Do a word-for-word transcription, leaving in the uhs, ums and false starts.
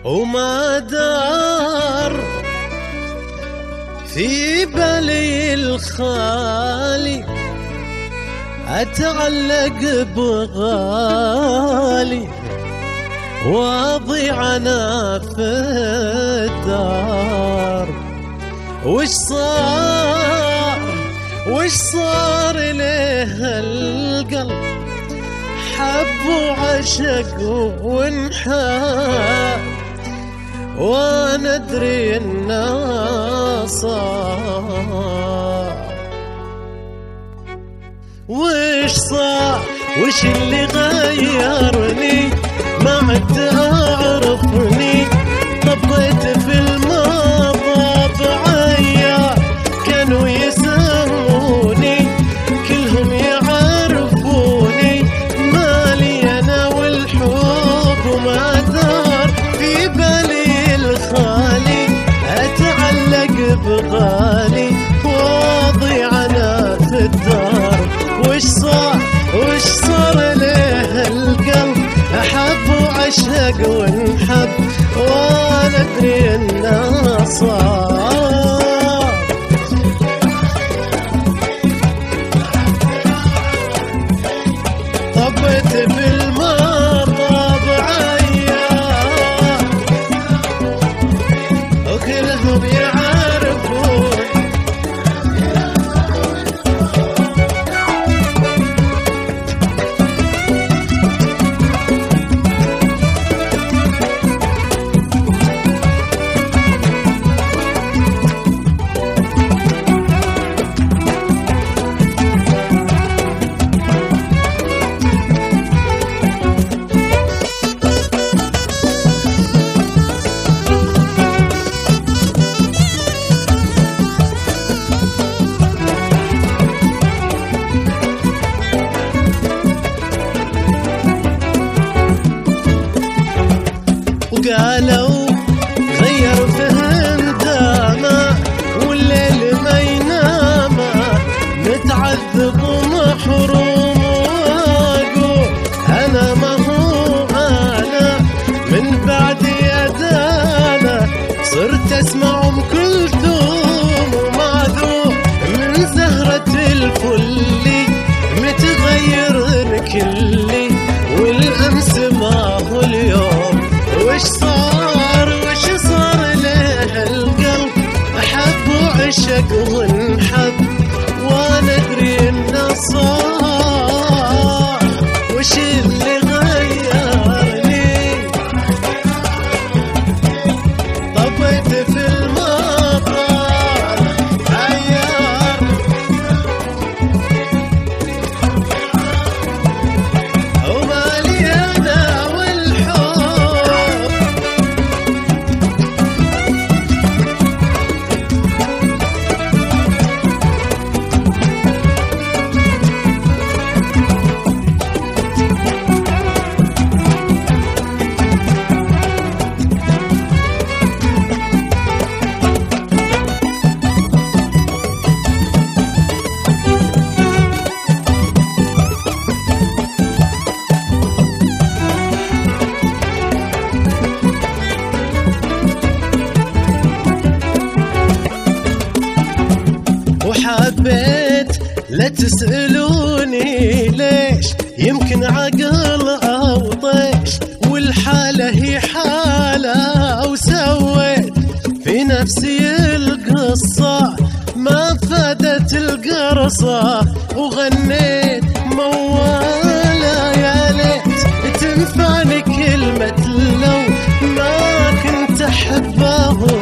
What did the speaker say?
وما دار في بالي الخالي أتعلق بغالي واضيع أنا في الدار. وش صار وش صار إليه القلب حب وعشق وانحاب وانا ادري انه صار. وش صار وش اللي غيرني ما عدت اعرفني. طبيت في الماضى بعيا كانوا يسموني كلهم يعرفوني مالي انا والحب وما دار في بالي الخالي اتعلق بغالي واضيع انا في الدار. وش صار وش صار له القلب احب وعشق وانحب وانا ادري انه صار. طبيت في الماضى بعيا وكلهم يعرفون قالوا غير فهم داما والليل ما ينام نتعذب ومحروم واقول انا ما هو انا من بعد يدانا صرت اسمع ام كلثوم ومعذور من زهرة الفل متغير كلي والامس ما هو اليوم. وش صار وش صار له القلب احب وعشق وانحب وانا ادري انه صار. وش اللي غيرني طبيت في الماضى عيار ومالي انا وحبيت لا تسألوني ليش يمكن عقل أو طيش والحالة هي حالة وسويت في نفسي القصة ما فادت القرصة وغنيت موالة يا ليت تنفعني كلمة لو ما كنت أحبه